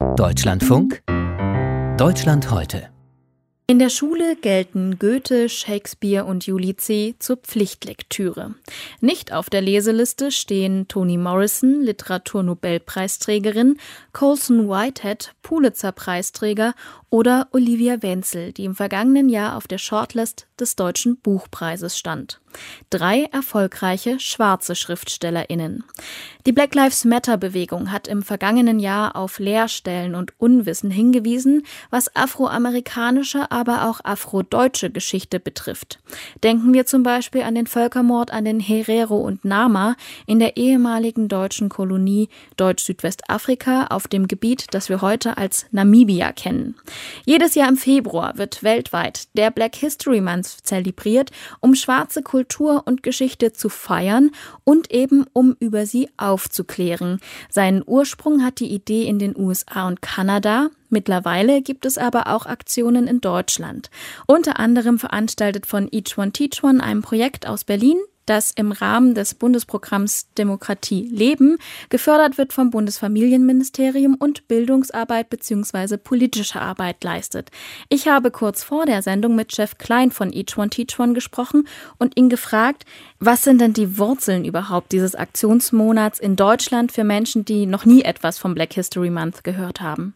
Deutschlandfunk Deutschland heute. In der Schule gelten Goethe, Shakespeare und Julie C. zur Pflichtlektüre. Nicht auf der Leseliste stehen Toni Morrison, Literaturnobelpreisträgerin, Colson Whitehead, Pulitzer-Preisträger oder Olivia Wenzel, die im vergangenen Jahr auf der Shortlist des Deutschen Buchpreises stand. 3 erfolgreiche schwarze SchriftstellerInnen. Die Black Lives Matter-Bewegung hat im vergangenen Jahr auf Leerstellen und Unwissen hingewiesen, was afroamerikanische, aber auch afrodeutsche Geschichte betrifft. Denken wir zum Beispiel an den Völkermord an den Herero und Nama in der ehemaligen deutschen Kolonie Deutsch-Südwestafrika auf dem Gebiet, das wir heute als Namibia kennen. Jedes Jahr im Februar wird weltweit der Black History Month zelebriert, um schwarze Kultur und Geschichte zu feiern und eben um über sie aufzuklären. Seinen Ursprung hat die Idee in den USA und Kanada. Mittlerweile gibt es aber auch Aktionen in Deutschland. Unter anderem veranstaltet von Each One Teach One, einem Projekt aus Berlin, das im Rahmen des Bundesprogramms Demokratie leben gefördert wird vom Bundesfamilienministerium und Bildungsarbeit bzw. politische Arbeit leistet. Ich habe kurz vor der Sendung mit Jeff Klein von Each One Teach One gesprochen und ihn gefragt, was sind denn die Wurzeln überhaupt dieses Aktionsmonats in Deutschland für Menschen, die noch nie etwas vom Black History Month gehört haben?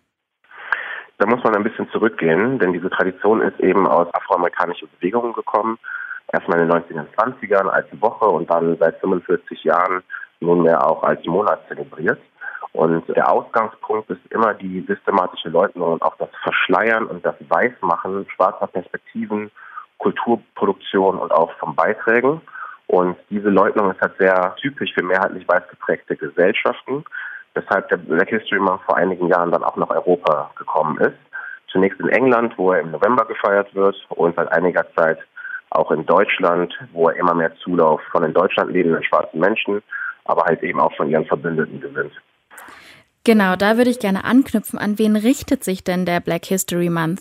Da muss man ein bisschen zurückgehen, denn diese Tradition ist eben aus afroamerikanischen Bewegungen gekommen. Erstmal in den 1920ern als Woche und dann seit 45 Jahren nunmehr auch als Monat zelebriert. Und der Ausgangspunkt ist immer die systematische Leugnung und auch das Verschleiern und das Weißmachen schwarzer Perspektiven, Kulturproduktion und auch von Beiträgen. Und diese Leugnung ist halt sehr typisch für mehrheitlich weiß geprägte Gesellschaften, weshalb der Black History Month vor einigen Jahren dann auch nach Europa gekommen ist. Zunächst in England, wo er im November gefeiert wird und seit einiger Zeit auch in Deutschland, wo er immer mehr Zulauf von in Deutschland lebenden schwarzen Menschen, aber halt eben auch von ihren Verbündeten gewinnt. Genau, da würde ich gerne anknüpfen. An wen richtet sich denn der Black History Month?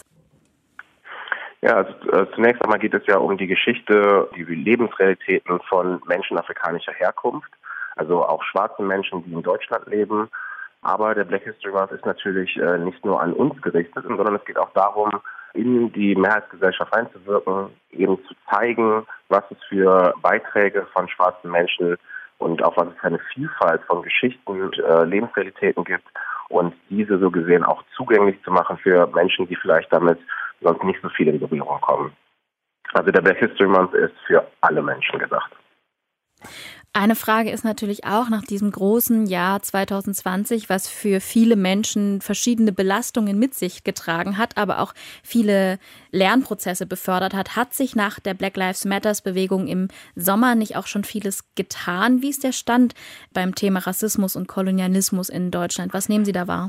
Ja, also zunächst einmal geht es ja um die Geschichte, die Lebensrealitäten von Menschen afrikanischer Herkunft, also auch schwarzen Menschen, die in Deutschland leben. Aber der Black History Month ist natürlich nicht nur an uns gerichtet, sondern es geht auch darum, in die Mehrheitsgesellschaft einzuwirken, eben zu zeigen, was es für Beiträge von schwarzen Menschen und auch was es für eine Vielfalt von Geschichten und Lebensrealitäten gibt und diese so gesehen auch zugänglich zu machen für Menschen, die vielleicht damit sonst nicht so viel in Berührung kommen. Also der Black History Month ist für alle Menschen gedacht. Eine Frage ist natürlich auch nach diesem großen Jahr 2020, was für viele Menschen verschiedene Belastungen mit sich getragen hat, aber auch viele Lernprozesse befördert hat sich nach der Black Lives Matters Bewegung im Sommer nicht auch schon vieles getan? Wie ist der Stand beim Thema Rassismus und Kolonialismus in Deutschland? Was nehmen Sie da wahr?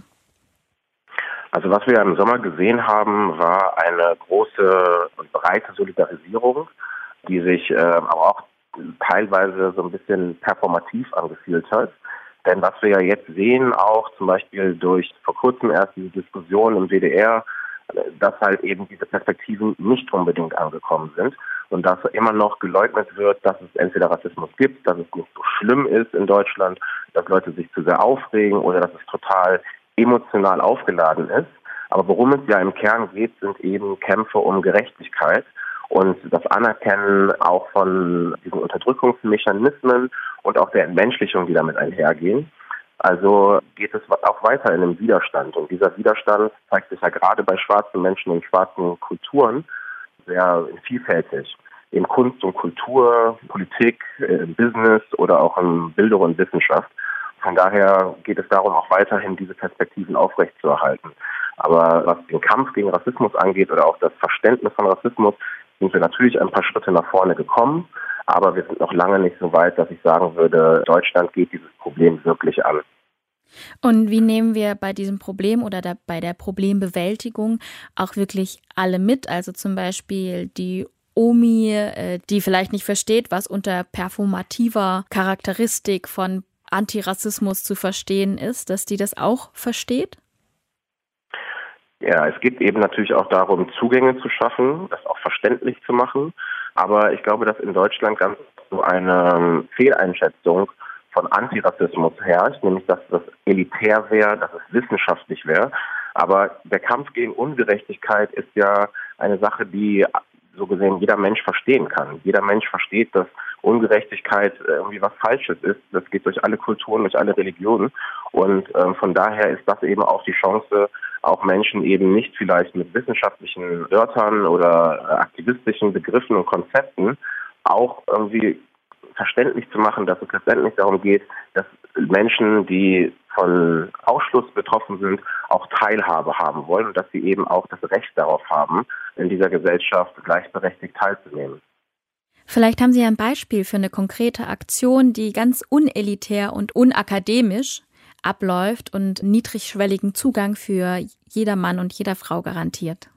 Also was wir im Sommer gesehen haben, war eine große und breite Solidarisierung, die sich aber auch teilweise so ein bisschen performativ angefühlt hat. Denn was wir ja jetzt sehen, auch zum Beispiel durch vor kurzem erst diese Diskussion im WDR, dass halt eben diese Perspektiven nicht unbedingt angekommen sind und dass immer noch geleugnet wird, dass es entweder Rassismus gibt, dass es nicht so schlimm ist in Deutschland, dass Leute sich zu sehr aufregen oder dass es total emotional aufgeladen ist. Aber worum es ja im Kern geht, sind eben Kämpfe um Gerechtigkeit und das Anerkennen auch von diesen Unterdrückungsmechanismen und auch der Entmenschlichung, die damit einhergehen. Also geht es auch weiter in einem Widerstand. Und dieser Widerstand zeigt sich ja gerade bei schwarzen Menschen und schwarzen Kulturen sehr vielfältig. In Kunst und Kultur, Politik, Business oder auch in Bildung und Wissenschaft. Von daher geht es darum, auch weiterhin diese Perspektiven aufrechtzuerhalten. Aber was den Kampf gegen Rassismus angeht oder auch das Verständnis von Rassismus, sind wir natürlich ein paar Schritte nach vorne gekommen. Aber wir sind noch lange nicht so weit, dass ich sagen würde, Deutschland geht dieses Problem wirklich an. Und wie nehmen wir bei diesem Problem oder bei der Problembewältigung auch wirklich alle mit? Also zum Beispiel die Omi, die vielleicht nicht versteht, was unter performativer Charakteristik von Antirassismus zu verstehen ist, dass die das auch versteht? Ja, es geht eben natürlich auch darum, Zugänge zu schaffen, das auch verständlich zu machen. Aber ich glaube, dass in Deutschland ganz so eine Fehleinschätzung von Antirassismus herrscht, nämlich dass das elitär wäre, dass es wissenschaftlich wäre. Aber der Kampf gegen Ungerechtigkeit ist ja eine Sache, die so gesehen jeder Mensch verstehen kann. Jeder Mensch versteht, dass Ungerechtigkeit irgendwie was Falsches ist. Das geht durch alle Kulturen, durch alle Religionen. Und von daher ist das eben auch die Chance, auch Menschen eben nicht vielleicht mit wissenschaftlichen Wörtern oder aktivistischen Begriffen und Konzepten auch irgendwie verständlich zu machen, dass es letztendlich darum geht, dass Menschen, die von Ausschluss betroffen sind, auch Teilhabe haben wollen und dass sie eben auch das Recht darauf haben, in dieser Gesellschaft gleichberechtigt teilzunehmen. Vielleicht haben Sie ein Beispiel für eine konkrete Aktion, die ganz unelitär und unakademisch abläuft und niedrigschwelligen Zugang für jeder Mann und jeder Frau garantiert.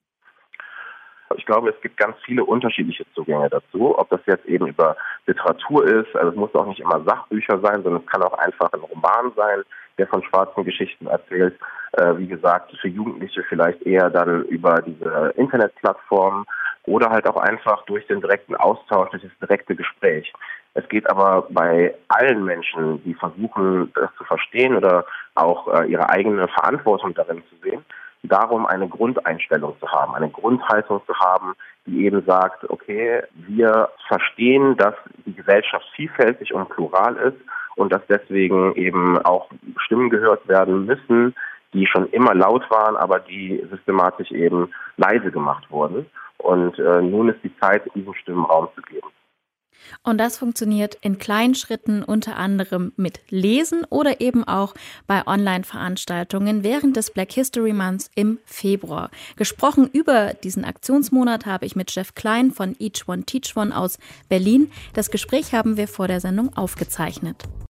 Ich glaube, es gibt ganz viele unterschiedliche Zugänge dazu, ob das jetzt eben über Literatur ist, also es muss auch nicht immer Sachbücher sein, sondern es kann auch einfach ein Roman sein, der von schwarzen Geschichten erzählt. Wie gesagt, für Jugendliche vielleicht eher dann über diese Internetplattformen oder halt auch einfach durch den direkten Austausch, durch das direkte Gespräch. Es geht aber bei allen Menschen, die versuchen, das zu verstehen oder auch ihre eigene Verantwortung darin zu sehen, darum, eine Grundeinstellung zu haben, eine Grundhaltung zu haben, die eben sagt, okay, wir verstehen, dass die Gesellschaft vielfältig und plural ist und dass deswegen eben auch Stimmen gehört werden müssen, die schon immer laut waren, aber die systematisch eben leise gemacht wurden. Und nun ist die Zeit, diesen Stimmen Raum zu geben. Und das funktioniert in kleinen Schritten, unter anderem mit Lesen oder eben auch bei Online-Veranstaltungen während des Black History Months im Februar. Gesprochen über diesen Aktionsmonat habe ich mit Jeff Klein von Each One Teach One aus Berlin. Das Gespräch haben wir vor der Sendung aufgezeichnet.